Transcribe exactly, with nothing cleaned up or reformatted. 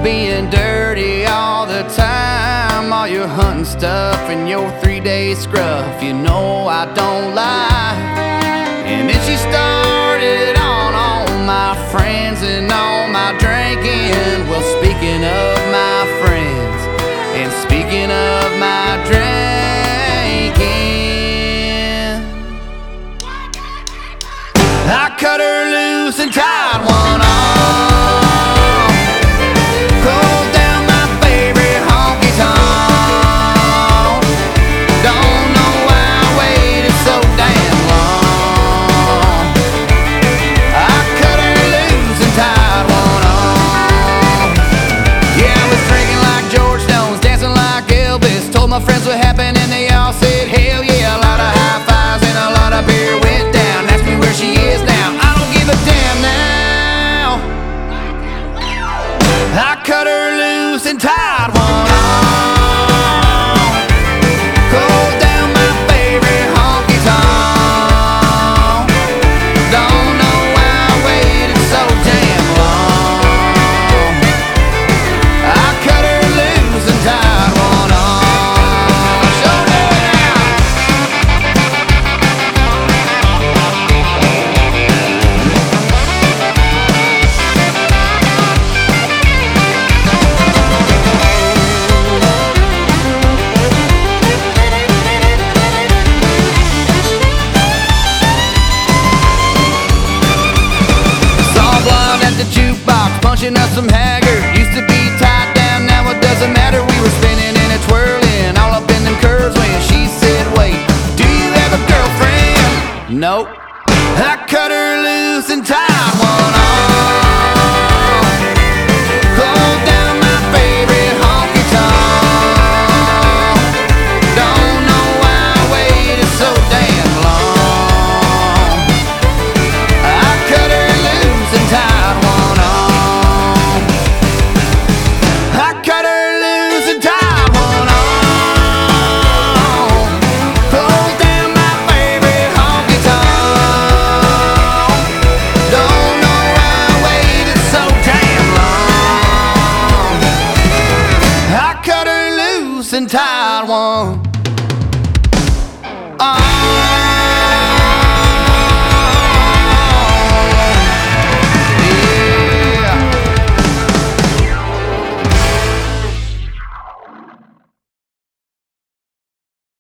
being dirty all the time, all your hunting stuff and your three-day scruff, you know I don't lie. And then she started on all my friends and all my drinking. Well, speaking of my friends and speaking of my drinking, I cut her loose and tied one on. My friends what happened and they all said hell yeah. A lot of high fives and a lot of beer went down. Ask me where she is now, I don't give a damn now. I cut her loose and tied one on. Closed down my favorite honky tonk. Don't know why I waited so damn long. I cut her loose and tied one on. Punching up some Haggard, used to be tied down, now it doesn't matter. We were spinning and a twirling, all up in them curves when she said, wait, do you have a girlfriend? Nope. I cut her loose and tied one on. Closed down my favorite honky tonk. Don't know why I waited so damn long. I cut her loose and tied one on. And tied one.